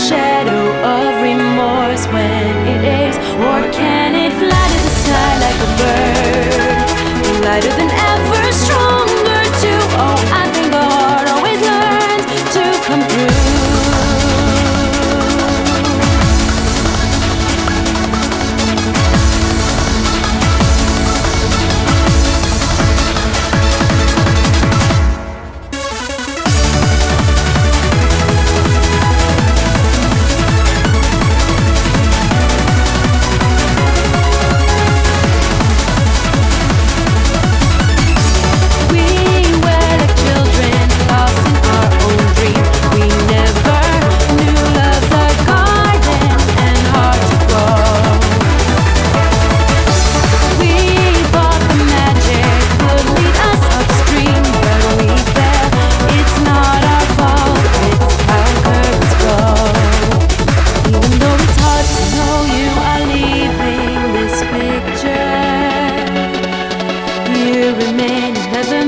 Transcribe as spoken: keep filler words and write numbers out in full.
shadow of remorse when it aches? Or can it fly to the sky like a bird, lighter than ever, stronger too? Oh, I think the heart always learns to come through. Remain never